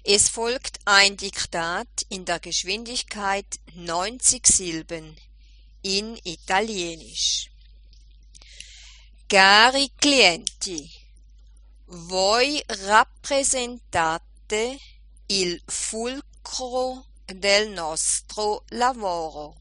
Es folgt ein Diktat in der Geschwindigkeit 90 Silben in Italienisch. Cari clienti, voi rappresentate il fulcro del nostro lavoro.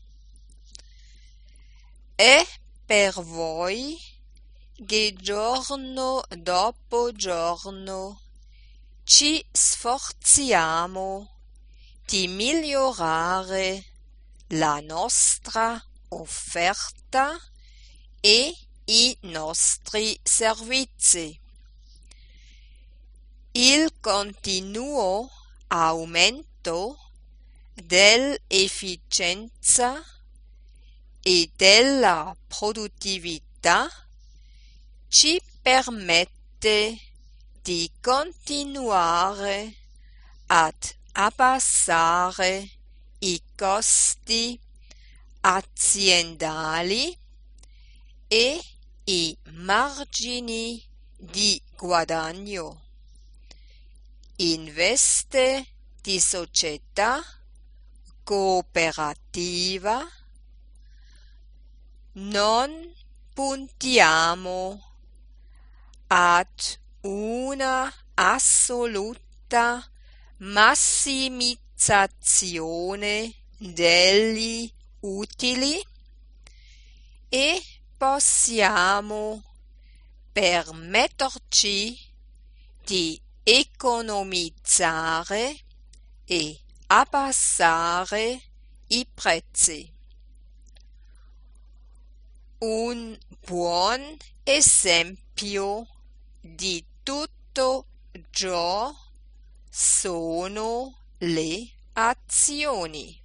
È per voi che giorno dopo giorno ci sforziamo di migliorare la nostra offerta e i nostri servizi. Il continuo aumento dell'efficienza e della produttività ci permette di continuare ad abbassare i costi aziendali e i margini di guadagno. In veste di società cooperativa non puntiamo ad una assoluta massimizzazione degli utili e possiamo permetterci di economizzare e abbassare i prezzi. Un buon esempio di tutto ciò sono le azioni.